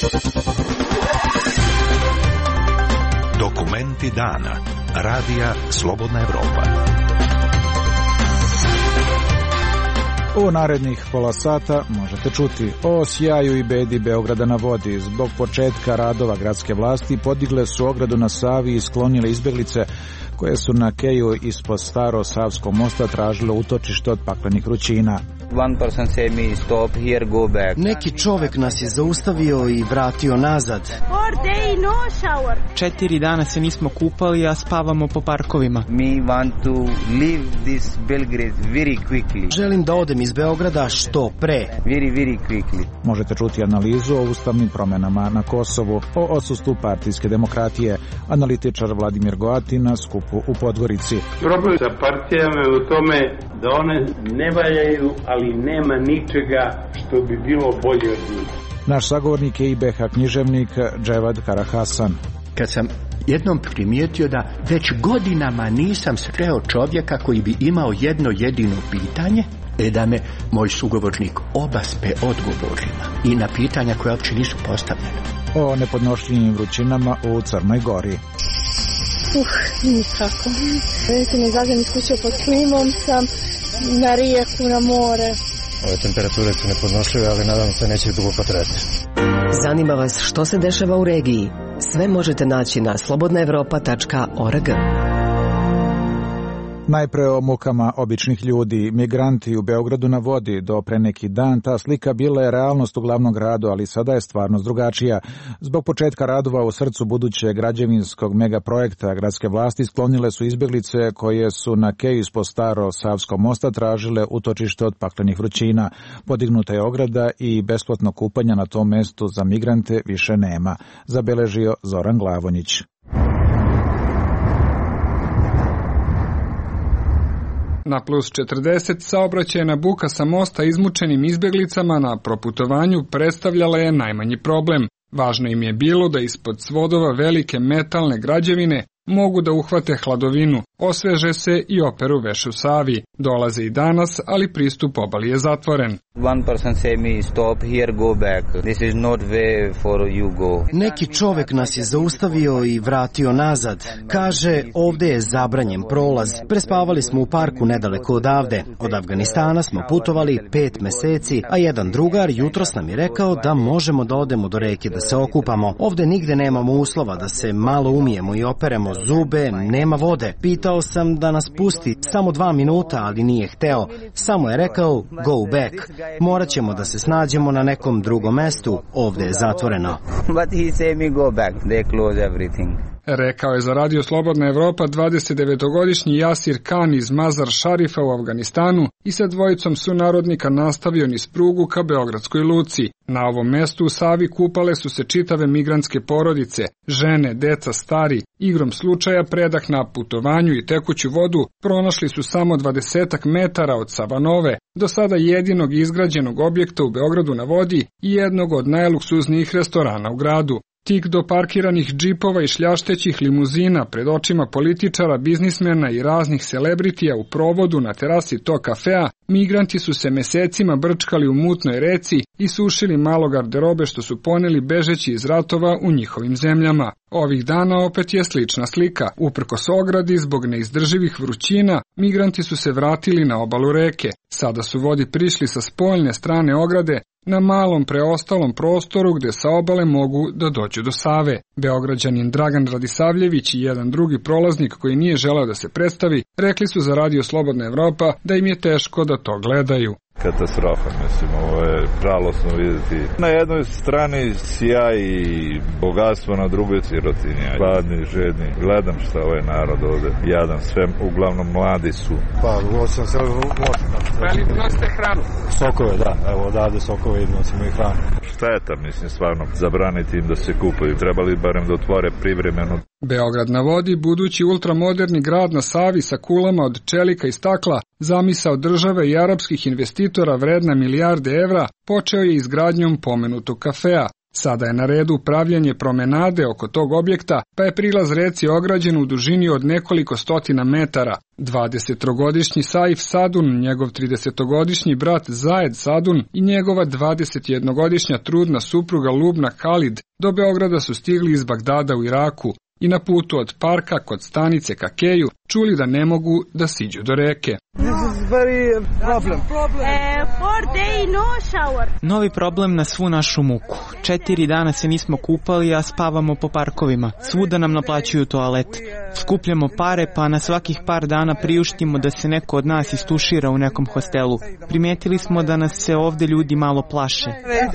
Dokumenti dana. Radija Slobodna Evropa. U narednih pola sata možete čuti o sjaju i bedi Beograda na vodi. Zbog početka radova gradske vlasti podigle su ogradu na Savi i sklonile izbeglice koje su na keju ispod Staro Savskog mosta tražile utočište od paklenih vrućina. Neki čovek nas je zaustavio i vratio nazad. 4 dana se nismo kupali, a spavamo po parkovima. Želim da odem iz Beograda što pre. Možete čuti analizu o ustavnim promenama na Kosovu, o odsustvu partijske demokratije. Analitičar Vladimir Goati na skupu u Podgorici. Problem sa partijama je u tome da one ne valjaju, ali nema ničega što bi bilo bolje od njih. Naš sagovornik je IBH književnik Dževad Karahasan. Kad sam jednom primijetio da već godinama nisam sreo čovjeka koji bi imao jedno jedino pitanje, da me moj sugovornik obaspe odgovorima i na pitanja koja uopće nisu postavljena. O nepodnošljivim vrućinama u Crnoj Gori. Nikako. Vidite, ne izađem iz kuće pod klimom, sam na rijeku, na more. Ove temperature su nepodnošljive, ali nadam se neće dugo potrajati. Zanima vas što se dešava u regiji? Sve možete naći na slobodnaevropa.org. Najpre o mukama običnih ljudi. Migranti u Beogradu na vodi. Do pre neki dan ta slika bila je realnost u glavnom gradu, ali sada je stvarnost drugačija. Zbog početka radova u srcu budućeg građevinskog megaprojekta gradske vlasti sklonile su izbeglice koje su na keju ispod Staro Savskog mosta tražile utočište od paklenih vrućina. Podignuta je ograda i besplatno kupanje na tom mestu za migrante više nema, zabeležio Zoran Glavonjić. Na plus 40 saobraćajna buka sa mosta izmučenim izbeglicama na proputovanju predstavljala je najmanji problem. Važno im je bilo da ispod svodova velike metalne građevine mogu da uhvate hladovinu, osveže se i operu veš u Savi. Dolaze i danas, ali pristup obali je zatvoren. Neki čovek nas je zaustavio i vratio nazad. Kaže, ovde je zabranjen prolaz. Prespavali smo u parku nedaleko odavde. Od Afganistana smo putovali 5 meseci, a jedan drugar jutros nam je rekao da možemo da odemo do reke da se okupamo. Ovde nigde nemamo uslova da se malo umijemo i operemo zube, nema vode. Pitao sam da nas pusti samo 2 minuta, ali nije hteo. Samo je rekao, go back. Morat ćemo da se snađemo na nekom drugom mestu. Ovde je zatvoreno. Rekao je za Radio Slobodna Evropa 29-godišnji Jasir Khan iz Mazar Šarifa u Afganistanu i sa dvojicom sunarodnika nastavio niz prugu ka Beogradskoj luci. Na ovom mestu u Savi kupale su se čitave migrantske porodice, žene, deca, stari. Igrom slučaja predah na putovanju i tekuću vodu pronašli su samo 20 metara od Savanove, do sada jedinog izgrađenog objekta u Beogradu na vodi i jednog od najluksuznijih restorana u gradu. Tik do parkiranih džipova i šljaštećih limuzina pred očima političara, biznismena i raznih celebritija u provodu na terasi tog kafea, migranti su se mesecima brčkali u mutnoj reci i sušili malo garderobe što su poneli bežeći iz ratova u njihovim zemljama. Ovih dana opet je slična slika. Uprkos ogradi, zbog neizdrživih vrućina, migranti su se vratili na obalu reke. Sada su vodi prišli sa spoljne strane ograde, na malom preostalom prostoru gde sa obale mogu da dođu do Save. Beograđanin Dragan Radisavljević i jedan drugi prolaznik koji nije želeo da se predstavi, rekli su za Radio Slobodna Evropa da im je teško da to gledaju. Katastrofa, mislim, ovo je žalosno vidjeti. Na jednoj strani sjaj i bogatstvo, na drugoj sirotinja. Gladni, žedni. Gledam šta ovaj narod ovde jadan, sve uglavnom mladi su. Pa, sam se Ali nosite hranu? Sokove, da. Evo odavde sokove i nosimo i hranu. Šteta, mislim, stvarno, zabraniti im da se kupaju. Trebali barem da otvore privremeno. Beograd na vodi, budući ultramoderni grad na Savi sa kulama od čelika i stakla, zamisao države i arapskih investitora vredna milijarde evra, počeo je izgradnjom pomenutog kafea. Sada je na redu pravljanje promenade oko tog objekta, pa je prilaz reci ograđen u dužini od nekoliko stotina metara. 23-godišnji Saif Sadun, njegov 30-godišnji brat Zajed Sadun i njegova 21-godišnja trudna supruga Lubna Khalid do Beograda su stigli iz Bagdada u Iraku i na putu od parka kod stanice Kakeju čuli da ne mogu da siđu do reke. Novi problem na svu našu muku. 4 dana se nismo kupali, a spavamo po parkovima. Svuda nam naplaćuju toalet. Skupljamo pare, pa na svakih par dana priuštimo da se neko od nas istušira u nekom hostelu. Primetili smo da nas se ovde ljudi malo plaše.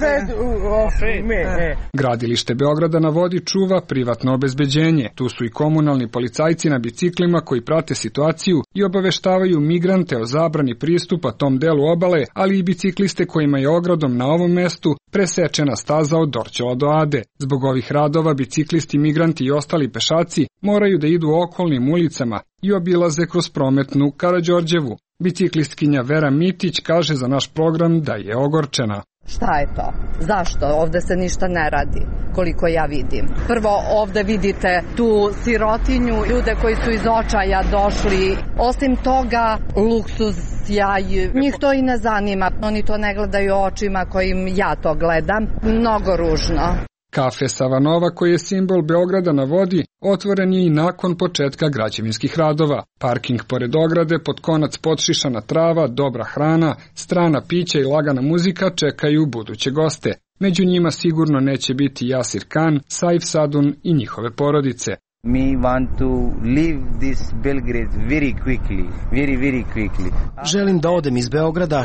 Gradilište Beograda na vodi čuva privatno obezbeđenje. Tu su i komunalni policajci na biciklima koji prate situaciju i obaveštavaju migrante o zabrani pristupa tom delu obale, ali i bicikliste kojima je ogradom na ovom mestu presečena staza od Dorćola do Ade. Zbog ovih radova biciklisti, migranti i ostali pešaci moraju da idu okolnim ulicama i obilaze kroz prometnu Karađorđevu. Biciklistkinja Vera Mitić kaže za naš program da je ogorčena. Šta je to? Zašto? Ovde se ništa ne radi, koliko ja vidim. Prvo, ovde vidite tu sirotinju, ljude koji su iz očaja došli. Osim toga, luksuz, sjaj, njih to i ne zanima. Oni to ne gledaju očima kojim ja to gledam. Mnogo ružno. Kafe Savanova, koji je simbol Beograda na vodi, otvoren je i nakon početka građevinskih radova. Parking pored ograde, pod konac podšišana trava, dobra hrana, strana pića i lagana muzika čekaju buduće goste. Među njima sigurno neće biti Jasir Khan, Saif Sadun i njihove porodice. We want to leave this Belgrade very quickly. Želim da odem iz Beograda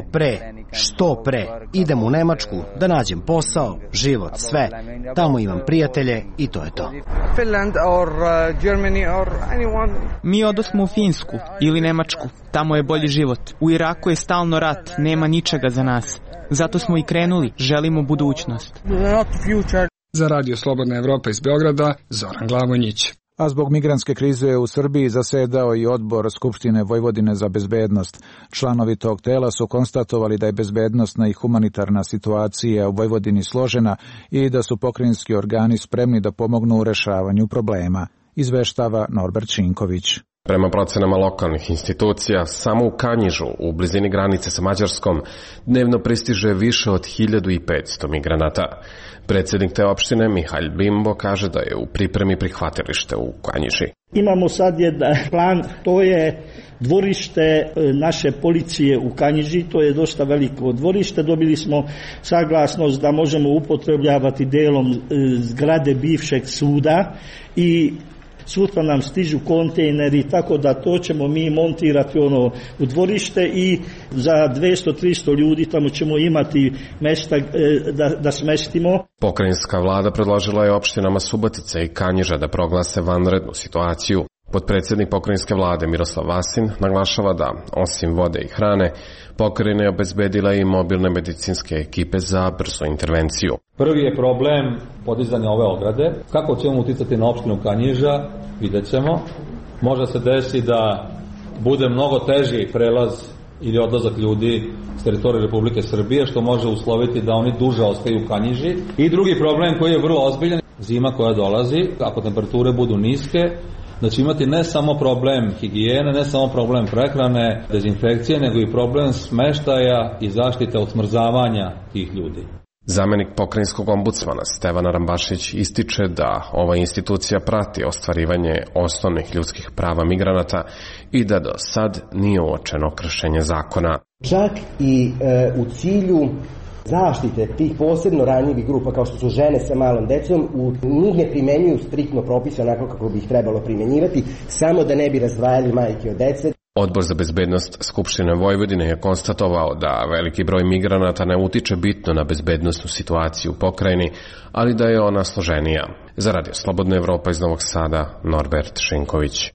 što pre. Idem u Nemačku, da nađem posao, život, sve. Tamo imam prijatelje i to je to. Finland or Germany or anyone. Mi odosmo u Finsku ili Nemačku. Tamo je bolji život. U Iraku je stalno rat, nema ničega za nas. Zato smo i krenuli, želimo budućnost. Not future. Za Radio Slobodna Evropa iz Beograda, Zoran Glavonjić. A zbog migrantske krize u Srbiji zasedao i odbor Skupštine Vojvodine za bezbednost. Članovi tog tela su konstatovali da je bezbednosna i humanitarna situacija u Vojvodini složena i da su pokrajinski organi spremni da pomognu u rešavanju problema, izveštava Norbert Šinković. Prema procenama lokalnih institucija, samo u Kanjižu, u blizini granice sa Mađarskom, dnevno pristiže više od 1500 migranata. Predsjednik te opštine, Mihalj Bimbo, kaže da je u pripremi prihvatilište u Kanjiži. Imamo sad jedan plan, to je dvorište naše policije u Kanjiži, to je dosta veliko dvorište. Dobili smo saglasnost da možemo upotrebljavati delom zgrade bivšeg suda i sutra nam stižu kontejneri, tako da to ćemo mi montirati u dvorište i za 200-300 ljudi tamo ćemo imati mesta da smestimo. Pokrajinska vlada predložila je opštinama Subotica i Kanjiža da proglase vanrednu situaciju. Potpredsjednik pokrajinske vlade Miroslav Vasin naglašava da, osim vode i hrane, pokrajina je obezbedila i mobilne medicinske ekipe za brzu intervenciju. Prvi je problem podizanja ove ograde. Kako ćemo uticati na opštinu Kanjiža, vidjet ćemo. Može se desi da bude mnogo teži prelaz ili odlazak ljudi s teritorije Republike Srbije, što može usloviti da oni duže ostaju u Kanjiži. I drugi problem koji je vrlo ozbiljan, zima koja dolazi, ako temperature budu niske, da će imati ne samo problem higijene, ne samo problem prehrane, dezinfekcije, nego i problem smeštaja i zaštite od smrzavanja tih ljudi. Zamenik pokrajinskog ombudsmana Stevana Rambašić ističe da ova institucija prati ostvarivanje osnovnih ljudskih prava migranata i da do sad nije uočeno kršenje zakona. Čak i u cilju zaštite tih posebno ranjivih grupa kao što su žene sa malom decom, u njih ne primenjuju striktno propise onako kako bi ih trebalo primenjivati, samo da ne bi razdvajali majke od dece. Odbor za bezbednost Skupštine Vojvodine je konstatovao da veliki broj migranata ne utiče bitno na bezbednosnu situaciju u pokrajini, ali da je ona složenija. Za Radio Slobodna Evropa iz Novog Sada, Norbert Šinković.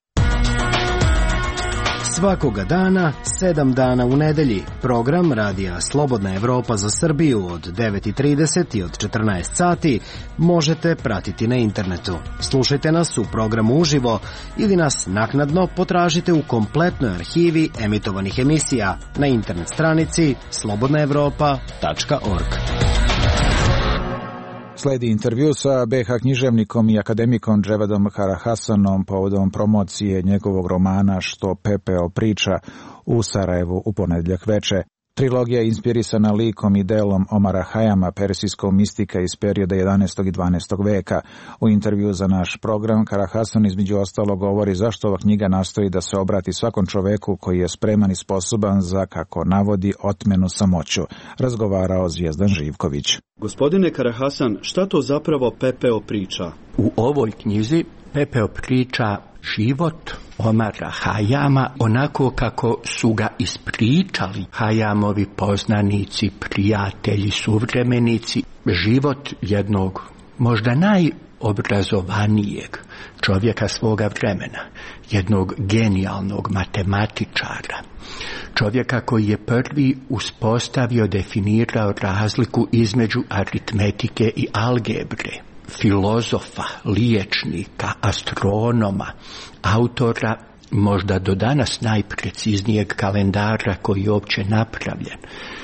Svakoga dana, 7 dana u nedelji, program Radija Slobodna Evropa za Srbiju od 9:30 i od 14 sati možete pratiti na internetu. Slušajte nas u programu uživo ili nas naknadno potražite u kompletnoj arhivi emitovanih emisija na internet stranici slobodnaevropa.org. Sledi intervju sa BH književnikom i akademikom Dževedom Karahasanom povodom promocije njegovog romana Što pepeo priča u Sarajevu u ponedjeljak veče. Trilogija je inspirisana likom i delom Omara Hayama, persijskog mistika iz perioda 11. i 12. veka. U intervju za naš program Karahasan između ostalo govori zašto ova knjiga nastoji da se obrati svakom čoveku koji je spreman i sposoban za, kako navodi, otmenu samoću. Razgovarao Zvijezdan Živković. Gospodine Karahasan, šta to zapravo Pepeo priča? U ovoj knjizi Pepeo priča život Omara Hayama onako kako su ga ispričali Hayamovi poznanici, prijatelji, suvremenici. Život jednog možda najobrazovanijeg čovjeka svoga vremena, jednog genijalnog matematičara, čovjeka koji je prvi uspostavio, definirao razliku između aritmetike i algebre, filozofa, liječnika, astronoma, autora možda do danas najpreciznijeg kalendara koji je uopće napravljen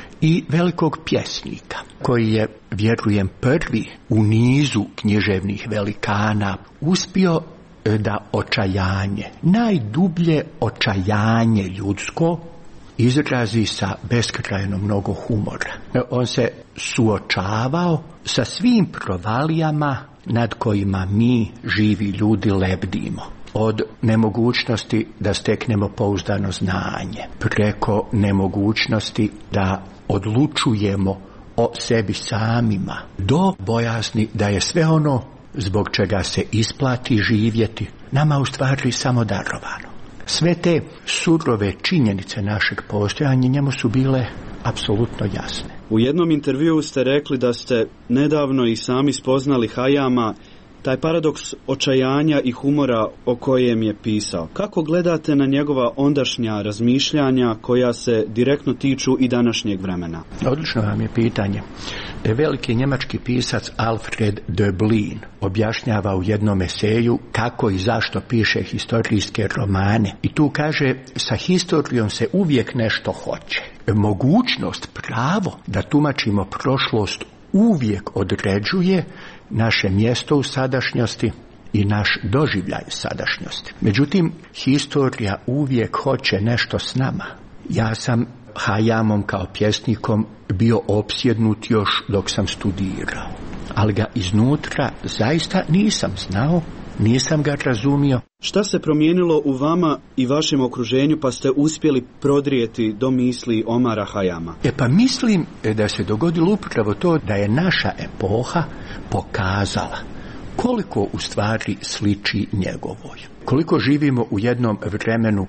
i velikog pjesnika koji je, vjerujem, prvi u nizu književnih velikana uspio da očajanje, najdublje očajanje ljudsko, izrazi sa beskrajno mnogo humora. On se suočavao sa svim provalijama nad kojima mi, živi ljudi, lebdimo. Od nemogućnosti da steknemo pouzdano znanje, preko nemogućnosti da odlučujemo o sebi samima, do bojazni da je sve ono zbog čega se isplati živjeti nama u stvari samo darovano. Sve te surove činjenice našeg postojanja njemu su bile apsolutno jasne. U jednom intervjuu ste rekli da ste nedavno i sami spoznali Hayama, taj paradoks očajanja i humora o kojem je pisao. Kako gledate na njegova ondašnja razmišljanja koja se direktno tiču i današnjeg vremena? Odlično vam je pitanje. Veliki njemački pisac Alfred Döblin objašnjava u jednom eseju kako i zašto piše historijske romane. I tu kaže, sa historijom se uvijek nešto hoće. Mogućnost, pravo da tumačimo prošlost uvijek određuje naše mjesto u sadašnjosti i naš doživljaj sadašnjosti. Međutim, historija uvijek hoće nešto s nama. Ja sam Hayamom kao pjesnikom bio opsjednut još dok sam studirao, ali ga iznutra zaista nisam znao, nisam ga razumio. Šta se promijenilo u vama i vašem okruženju pa ste uspjeli prodrijeti do misli Omara Hayama? Pa mislim da se dogodilo upravo to da je naša epoha pokazala koliko u stvari sliči njegovoj. Koliko živimo u jednom vremenu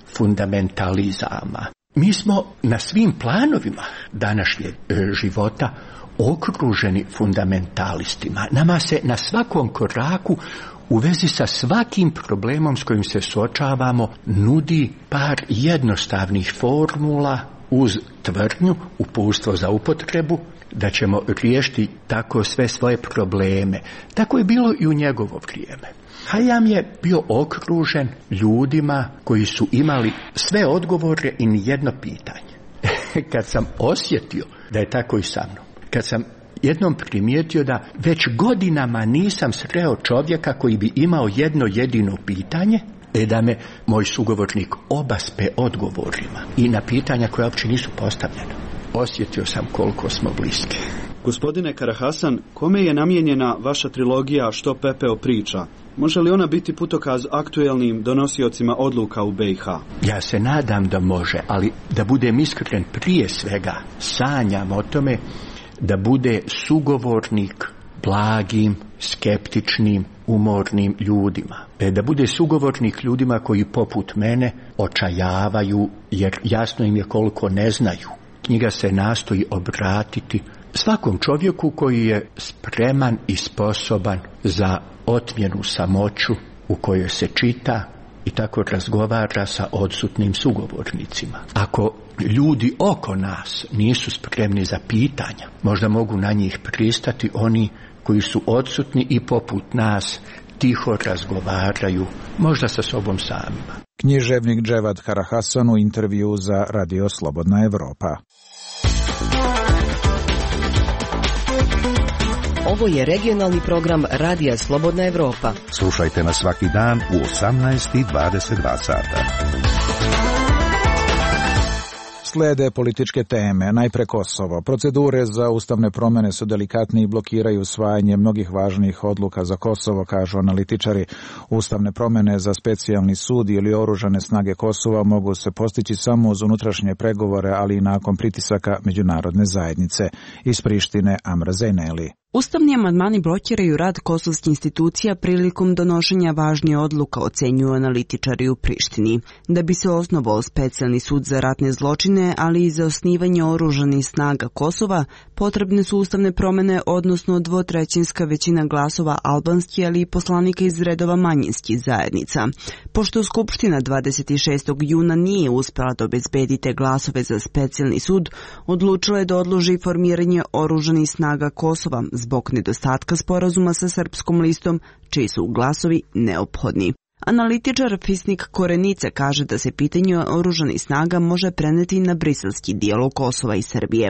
fundamentalizama. Mi smo na svim planovima današnjeg života okruženi fundamentalistima. Nama se na svakom koraku u vezi sa svakim problemom s kojim se suočavamo nudi par jednostavnih formula uz tvrdnju, uputstvo za upotrebu, da ćemo riješiti tako sve svoje probleme. Tako je bilo i u njegovo vrijeme. Hayam je bio okružen ljudima koji su imali sve odgovore i nijedno pitanje. Kad sam osjetio da je tako i sa mnom, kad sam jednom primijetio da već godinama nisam sreo čovjeka koji bi imao jedno jedino pitanje, da me moj sugovornik obaspe odgovorima i na pitanja koja uopće nisu postavljena. Osjetio sam koliko smo bliski. Gospodine Karahasan, kome je namijenjena vaša trilogija Što pepeo priča? Može li ona biti putokaz aktuelnim donosiocima odluka u BiH? Ja se nadam da može, ali da budem iskren, prije svega sanjam o tome da bude sugovornik blagim, skeptičnim, umornim ljudima. Da bude sugovornik ljudima koji poput mene očajavaju, jer jasno im je koliko ne znaju. Knjiga se nastoji obratiti svakom čovjeku koji je spreman i sposoban za otmjenu samoću u kojoj se čita i tako razgovara sa odsutnim sugovornicima. Ako ljudi oko nas nisu spremni za pitanja, možda mogu na njih pristati oni koji su odsutni i poput nas tiho razgovaraju, možda sa sobom samima. Književnik Dževad Karahasan u intervju za Radio Slobodna Evropa. Ovo je regionalni program Radija Slobodna Evropa. Slušajte nas svaki dan u 18:22 sata. Slede političke teme, najpre Kosovo. Procedure za ustavne promene su delikatne i blokiraju usvajanje mnogih važnih odluka za Kosovo, kažu analitičari. Ustavne promene za specijalni sud ili oružane snage Kosova mogu se postići samo uz unutrašnje pregovore, ali i nakon pritisaka međunarodne zajednice. Iz Prištine, Amra Zejneli. Ustavni amandmani blokiraju rad kosovskih institucija prilikom donošenja važnije odluka, ocenjuju analitičari u Prištini. Da bi se osnovao specijalni sud za ratne zločine, ali i za osnivanje oružanih snaga Kosova, potrebne su ustavne promene, odnosno dvotrećinska većina glasova albanskih, ali i poslanika iz redova manjinskih zajednica. Pošto Skupština 26. juna nije uspela da obezbedi te glasove za specijalni sud, odlučila je da odloži formiranje oružanih snaga Kosova zbog nedostatka sporazuma sa Srpskom listom, čiji su glasovi neophodni. Analitičar Fisnik Korenica kaže da se pitanje oružanih snaga može preneti na briselski dijalog Kosova i Srbije.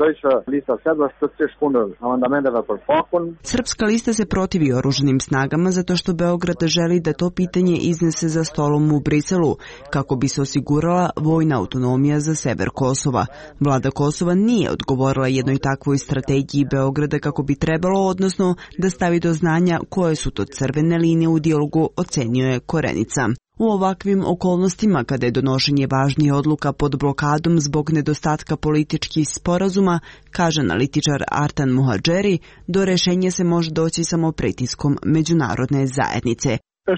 Srpska lista se protivi oružanim snagama zato što Beograd želi da to pitanje iznese za stolom u Briselu, kako bi se osigurala vojna autonomija za sever Kosova. Vlada Kosova nije odgovorila jednoj takvoj strategiji Beograda kako bi trebalo, odnosno da stavi do znanja koje su to crvene linije u dijalogu, ocenjuje Korenica. U ovakvim okolnostima, kada je donošenje važnijih odluka pod blokadom zbog nedostatka političkih sporazuma, kaže analitičar Artan Muhadžeri, do rešenja se može doći samo pritiskom međunarodne zajednice.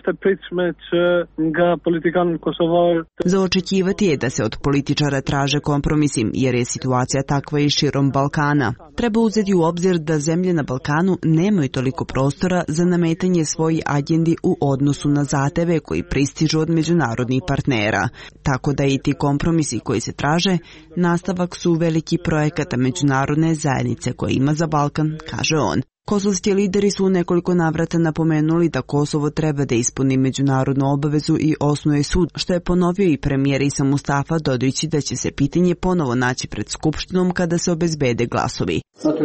Za očekivati je da se od političara traže kompromisi, jer je situacija takva i širom Balkana. Treba uzeti u obzir da zemlje na Balkanu nemaju toliko prostora za nametanje svojih agendi u odnosu na zahteve koji pristižu od međunarodnih partnera. Tako da i ti kompromisi koji se traže, nastavak su veliki projekata međunarodne zajednice koje ima za Balkan, kaže on. Kosovski lideri su u nekoliko navrata napomenuli da Kosovo treba da ispuni međunarodnu obavezu i osnuje sud, što je ponovio i premijer Isa Mustafa, dodajući da će se pitanje ponovo naći pred Skupštinom kada se obezbede glasovi.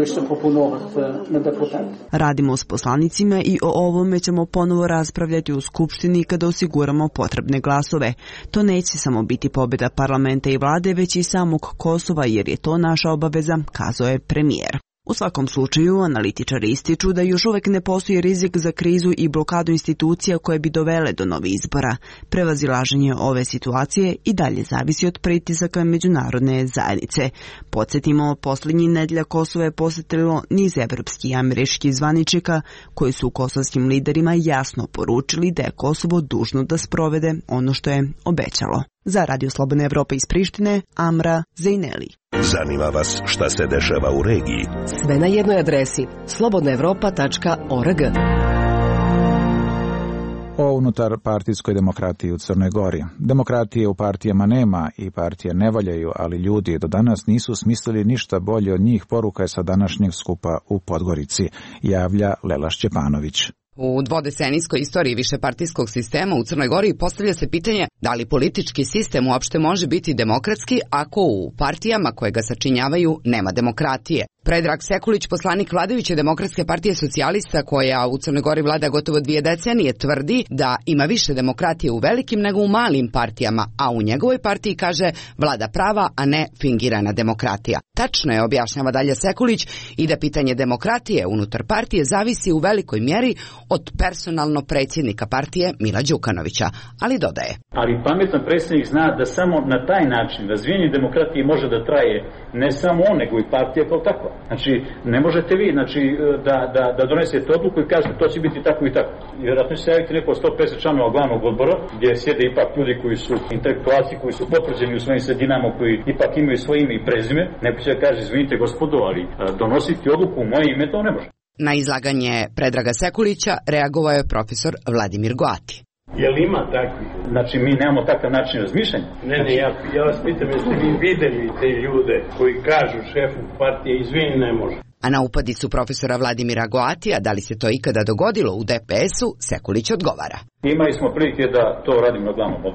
Radimo s poslanicima i o ovome ćemo ponovo raspravljati u Skupštini kada osiguramo potrebne glasove. To neće samo biti pobjeda parlamenta i vlade, već i samog Kosova, jer je to naša obaveza, kazao je premijer. U svakom slučaju, analitičari ističu da još uvek ne postoji rizik za krizu i blokadu institucija koje bi dovele do novih izbora. Prevazilaženje ove situacije i dalje zavisi od pritisaka međunarodne zajednice. Podsjetimo, posljednjih nedelja Kosovo je posjetilo niz evropskih i američkih zvaničnika koji su kosovskim liderima jasno poručili da je Kosovo dužno da sprovede ono što je obećalo. Za Radio Slobodna Evropa iz Prištine, Amra Zejneli. Zanima vas šta se dešava u regiji? Sve na jednoj adresi slobodnaevropa.org. O unutar partijskoj demokratiji u Crnoj Gori. Demokratije u partijama nema i partije ne valjaju, ali ljudi do danas nisu smislili ništa bolje od njih, poruka je sa današnjeg skupa u Podgorici, javlja Lela Šćepanović. U dvodecenijskoj istoriji višepartijskog sistema u Crnoj Gori postavlja se pitanje da li politički sistem uopšte može biti demokratski ako u partijama koje ga sačinjavaju nema demokratije. Predrag Sekulić, poslanik vladajuće Demokratske partije socijalista koja u Crnoj Gori vlada gotovo 2 decenije, tvrdi da ima više demokratije u velikim nego u malim partijama, a u njegovoj partiji, kaže, vlada prava, a ne fingirana demokratija. Tačno je, objašnjava dalje Sekulić, i da pitanje demokratije unutar partije zavisi u velikoj mjeri od personalno predsjednika partije Mila Đukanovića, ali dodaje. Ali pametan predsjednik zna da samo na taj način razvijenje demokratije može da traje ne samo on, nego i partija kao takva. Znači, ne možete vi da donesete odluku i kažete to će biti tako i tako. Vjerojatno će se javiti neko 150 članova glavnog odbora, gdje sjede ipak ljudi koji su intelektualci, koji su potvrđeni u svojim sredinama, koji ipak imaju svoje ime i prezime. Neko će da kaže, izvinite gospodo, ali donositi odluku u moje ime to ne može. Na izlaganje Predraga Sekulića reagovao je profesor Vladimir Goati. Jel ima takvi? Znači, mi nemamo takav način razmišljanja? Ne, ja vas pitam, jeste vi videli te ljude koji kažu šefu partije, izvini, ne može. A na upadicu profesora Vladimira Goatija, da li se to ikada dogodilo u DPS-u, Sekulić odgovara. Imali smo prilike da to radimo na glavnom odboru.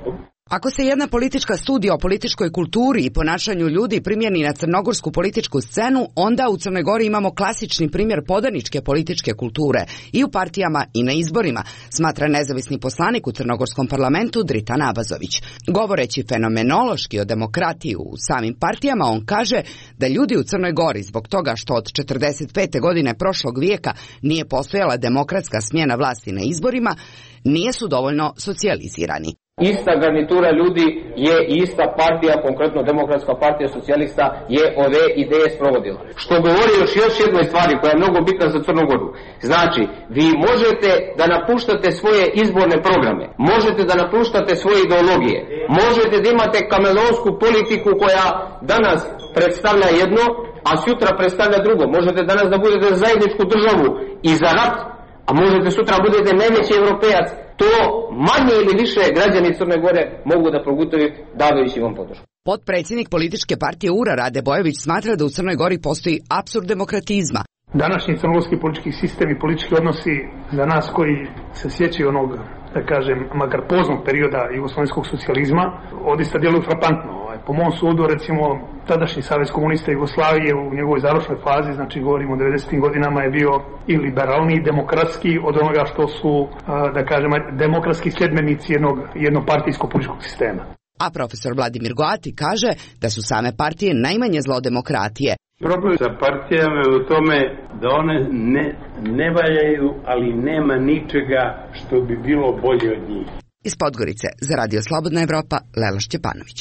Ako se jedna politička studija o političkoj kulturi i ponašanju ljudi primjeni na crnogorsku političku scenu, onda u Crnoj Gori imamo klasični primjer podaničke političke kulture i u partijama i na izborima, smatra nezavisni poslanik u crnogorskom parlamentu Dritan Abazović. Govoreći fenomenološki o demokratiji u samim partijama, on kaže da ljudi u Crnoj Gori zbog toga što od 45. godine prošlog vijeka nije postojala demokratska smjena vlasti na izborima, nisu dovoljno socijalizirani. Ista garnitura ljudi je ista partija, konkretno Demokratska partija socijalista, je ove ideje sprovodila. Što govori još jednoj stvari koja je mnogo bitna za Crnu Goru. Znači, vi možete da napuštate svoje izborne programe, možete da napuštate svoje ideologije, možete da imate kameleonsku politiku koja danas predstavlja jedno, a sutra predstavlja drugo. Možete danas da budete za zajedničku državu i za rat, a možete sutra budete najveći evropejac. To manje ili više građani Crne Gore mogu da progutaju davajući vam podršku. Potpredsjednik političke partije URA Rade Bojović smatra da u Crnoj Gori postoji apsurd demokratizma. Današnji crnogorski politički sistem i politički odnosi za nas koji se sjećaju onog, da kažem, makar poznog perioda jugoslovenskog socijalizma, odista djeluju frapantno. Po mom sudu, recimo, tadašnji Savez komunista Jugoslavije u njegovoj završnoj fazi, znači govorimo o 90. godinama, je bio i liberalniji, demokratski od onoga što su, da kažem, demokratski sljedbenici jednopartijskog političkog sistema. A profesor Vladimir Goati kaže da su same partije najmanje zlo demokratije. Problem sa partijama je u tome da one ne valjaju, ali nema ničega što bi bilo bolje od njih. Iz Podgorice za Radio Slobodna Evropa, Lela Šćepanović.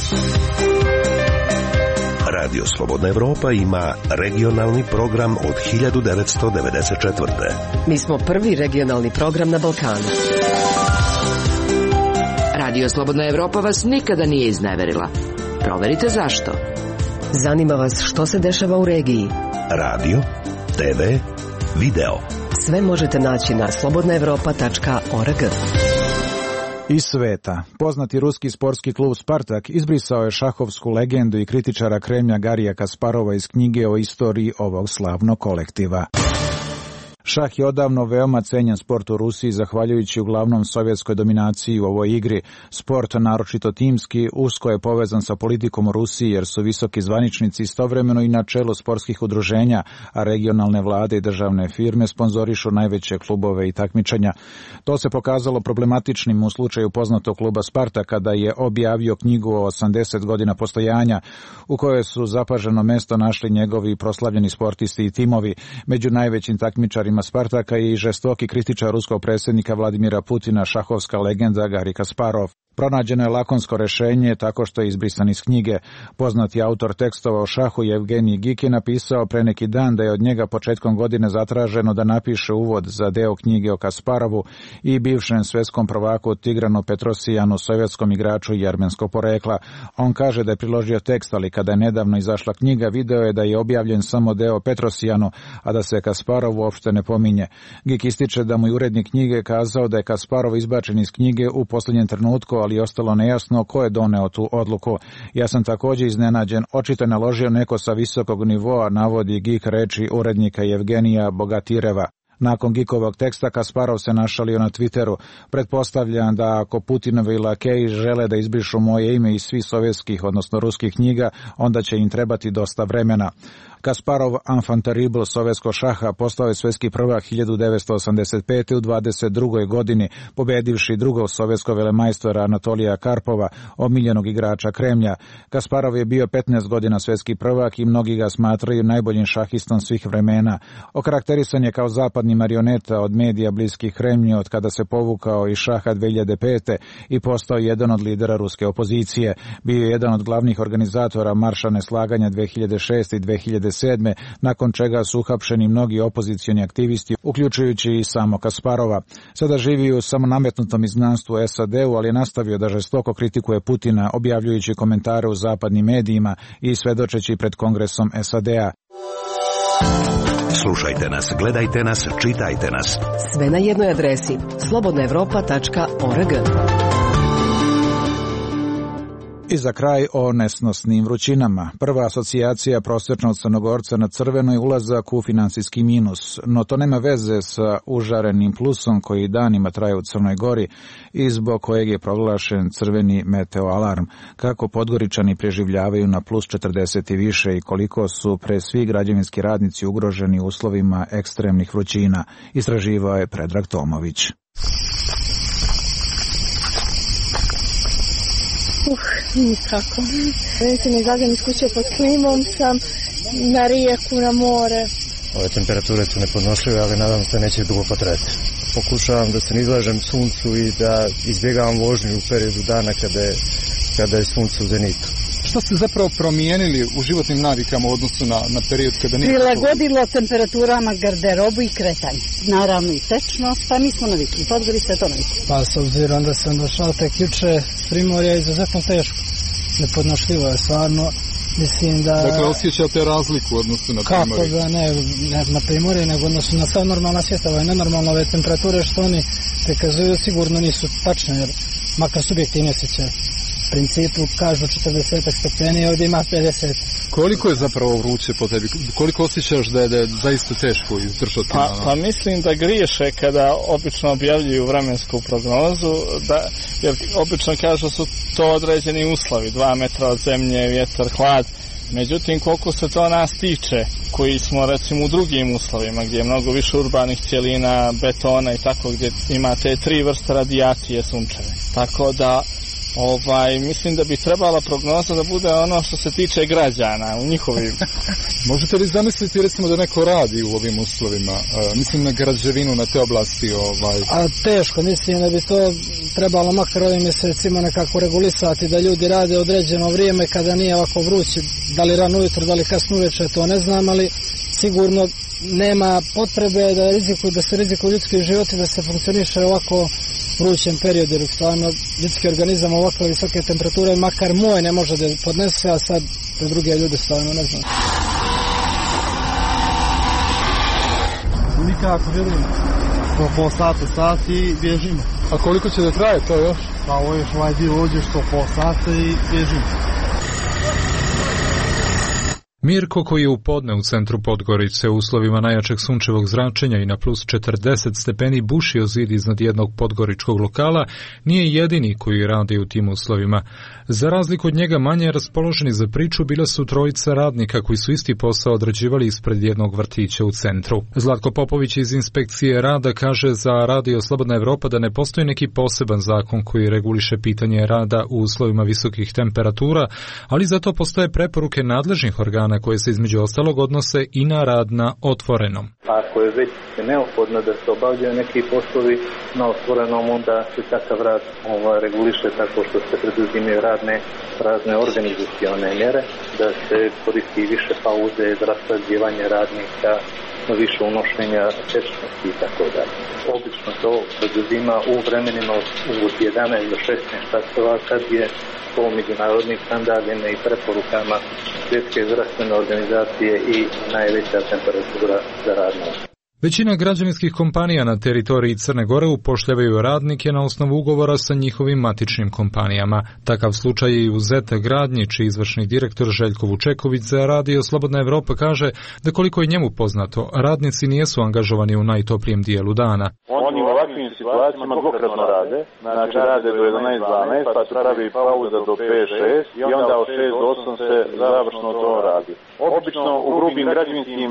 Radio Slobodna Evropa ima regionalni program od 1994. Mi smo prvi regionalni program na Balkanu. Radio Slobodna Evropa vas nikada nije izneverila. Proverite zašto. Zanima vas što se dešava u regiji. Radio, TV, video. Sve možete naći na slobodnaevropa.org. Iz sveta. Poznati ruski sportski klub Spartak izbrisao je šahovsku legendu i kritičara Kremlja Garija Kasparova iz knjige o istoriji ovog slavnog kolektiva. Šah je odavno veoma cenjen sport u Rusiji, zahvaljujući uglavnom sovjetskoj dominaciji u ovoj igri. Sport, naročito timski, usko je povezan sa politikom u Rusiji jer su visoki zvaničnici istovremeno i na čelu sportskih udruženja, a regionalne vlade i državne firme sponzorišu najveće klubove i takmičenja. To se pokazalo problematičnim u slučaju poznatog kluba Sparta kada je objavio knjigu o 80 godina postojanja, u kojoj su zapaženo mesto našli njegovi proslavljeni sportisti i timovi. Među najvećim takmičarima Spartaka i žestoki kritičar ruskog predsjednika Vladimira Putina, šahovska legenda Garij Kasparov. Pronađeno je lakonsko rješenje tako što je izbrisan iz knjige. Poznati autor tekstova o šahu Evgenij Gik je napisao pre neki dan da je od njega početkom godine zatraženo da napiše uvod za deo knjige o Kasparovu i bivšem svjetskom prvaku Tigranu Petrosijanu, sovjetskom igraču i armenskog porekla. On kaže da je priložio tekst, ali kada je nedavno izašla knjiga, video je da je objavljen samo deo Petrosijanu, a da se Kasparov uopšte ne pominje. Gik ističe da mu je urednik knjige kazao da je Kasparov izbačen iz knjige u posljednjem trenutku, ali ostalo nejasno ko je doneo tu odluku. Ja sam također iznenađen, očito je naložio neko sa visokog nivoa, navodi Gik reči urednika Evgenija Bogatireva. Nakon Gikovog teksta Kasparov se našalio na Twitteru. Pretpostavljam da ako Putinovi lakeji žele da izbrišu moje ime iz svih sovjetskih, odnosno ruskih knjiga, onda će im trebati dosta vremena. Kasparov enfant terrible sovjetskog šaha postao je svjetski prvak 1985. u 22. godini, pobedivši drugog sovjetskog velemajstora Anatolija Karpova, omiljenog igrača Kremlja. Kasparov je bio 15 godina svjetski prvak i mnogi ga smatraju najboljim šahistom svih vremena. Okarakterisan je kao zapadni marioneta od medija bliskih Kremlju od kada se povukao iz šaha 2005. i postao jedan od lidera ruske opozicije. Bio je jedan od glavnih organizatora marša neslaganja 2006. i 2007. nakon čega su uhapšeni mnogi opozicioni aktivisti, uključujući i samo Kasparova. Sada živi u samonametnutom izgnanstvu SAD-u, ali je nastavio da žestoko kritikuje Putina, objavljujući komentare u zapadnim medijima i svedočeći pred Kongresom SAD-a. Slušajte nas, gledajte nas, čitajte nas. Sve na jednoj adresi slobodnaevropa.org. I za kraj o nesnosnim vrućinama. Prva asocijacija prosječnog Crnogorca na crveno je ulazak u finansijski minus, no to nema veze sa užarenim plusom koji danima traje u Crnoj Gori i zbog kojeg je proglašen crveni meteoalarm. Kako Podgoričani preživljavaju na plus 40 i više i koliko su pre svi građevinski radnici ugroženi uslovima ekstremnih vrućina, istraživao je Predrag Tomović. Nikako. Recimo, izađem iz kuće pod klimom, sam na rijeku, na more. Ove temperature su nepodnošljive, ali nadam se neće dugo potrajati. Pokušavam da se ne izlažem suncu i da izbjegavam vožnju u periodu dana kada je sunce u zenitu. Što ste zapravo promijenili u životnim navikama u odnosu na period kada nije? Prilagodilo temperaturama garderobu i kretanje. Naravno i tečnost, pa mi smo navikli. Podgori se to navikli. Pa s obzirom da sam došao tek juče s Primorja, izuzetno teško. Nepodnošljivo je stvarno. Mislim da... Dakle, osjećate razliku u odnosu na Primorje? Kako da ne na Primorje, nego odnosu na sva normalna svijeta. Ove nenormalne ove temperature što oni prikazuju sigurno nisu tačne, jer makar subjektivni osjećaj. U principu kažu 40 stepeni, ovdje ima 50. Koliko je zapravo vruće po tebi? Koliko osjećaš da je zaista teško izdržati? Pa mislim da griješe kada obično objavljuju vremensku prognozu, jer obično kažu su to određeni uslovi, 2 metra od zemlje, vjetar, hlad. Međutim, koliko se to nas tiče, koji smo recimo u drugim uslovima, gdje je mnogo više urbanih cjelina, betona i tako, gdje imate 3 vrste radijacije sunčeve. Tako da mislim da bi trebala prognoza da bude ono što se tiče građana u njihovim. Možete li zamisliti recimo da neko radi u ovim uslovima? Mislim na građevinu, na te oblasti. Teško, mislim da bi to trebalo makar ovim mjesecima nekako regulisati, da ljudi rade određeno vrijeme kada nije ovako vruće, da li rano ujutro, da li kasno uveče, to ne znam, ali sigurno nema potrebe da se rizikuju ljudski životi, da se funkcioniše ovako vrućem periodu, jer stvarno ljudski organizam ovakve visoke temperature, makar moj ne može da podnese, a sad za druge ljude stvarno ne znam. Nikako vjerujem. Po sati i bježimo. A koliko će da traje to još? Pa ovo još ovaj dio ovdje po sati i bježimo. Mirko, koji je u podne u centru Podgorice u uslovima najjačeg sunčevog zračenja i na plus 40 stepeni bušio zid iznad jednog podgoričkog lokala, nije jedini koji radi u tim uslovima. Za razliku od njega manje raspoloženi za priču bila su trojica radnika koji su isti posao odrađivali ispred jednog vrtića u centru. Zlatko Popović iz inspekcije rada kaže za Radio Slobodna Evropa da ne postoji neki poseban zakon koji reguliše pitanje rada u uslovima visokih temperatura, ali zato postoje preporuke nadležnih organa koje se između ostalog odnose i na rad na otvorenom. Ako je već neophodno da se obavljaju neki poslovi na otvorenom, onda se takav rad reguliše tako što se preduzimaju razne organizacione mjere, da se koristi više pauze za raspoređivanje radnika, više unošenja tečnosti i tako dalje. Obično to preduzima u vremenima od 11 do 16 časova kad je po međunarodnim standardima i preporukama Svjetske zdravstvene organizacije i najveća temperatura za rad na ulici. Većina građevinskih kompanija na teritoriji Crne Gore upošljavaju radnike na osnovu ugovora sa njihovim matičnim kompanijama. Takav slučaj je i u ZET Gradnji, čiji izvršni direktor Željko Vučeković za Radio Slobodna Evropa kaže da koliko je njemu poznato, radnici nisu angažovani u najtoplijem dijelu dana. Oni u ovakvim situacijama dvokratno rade, znači rade do 11-12, pa se pravi pauza do 5-6 i onda od 6 do 8 se završno to radi. Obično u grubim građevinskim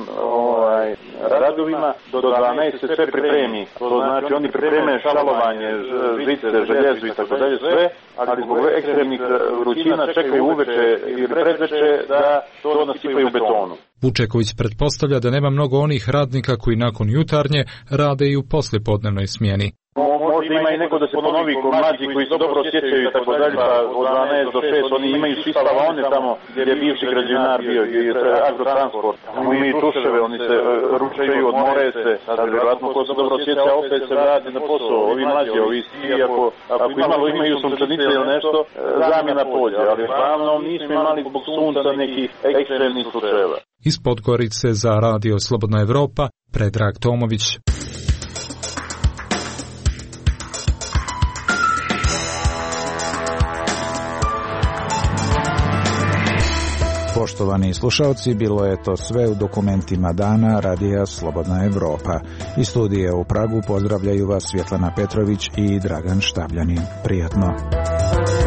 radovima do 12 se sve pripremi. To znači oni pripreme šalovanje, žice, željezu i tako dalje sve, ali zbog ekstremnih vrućina čekaju uveče ili predveče da to nasipaju betonu. Vučeković pretpostavlja da nema mnogo onih radnika koji nakon jutarnje rade i u poslijepodnevnoj smjeni. Možda ima i neko da se ponovi kod mlađi koji se dobro osjećaju i tako dalje, pa od 12 do 6 oni imaju svi spavaone tamo gdje je bivši građevinar bio i agrotransport. Tamo imaju tuševe, oni se ručaju, odmore se, sad vjerojatno ko se dobro osjeća opet se vrati na posao. Ovi mlađi, ovi svi, ako imaju sunčanice ili nešto, zamjena polja, ali uglavnom nismo imali zbog sunca nekih ekstremnih slučajeva. Iz Podgorice za Radio Slobodna Evropa, Predrag Tomović. Poštovani slušalci, bilo je to sve u dokumentima dana Radija Slobodna Evropa. Iz studije u Pragu pozdravljaju vas Svjetlana Petrović i Dragan Štabljanin. Prijatno.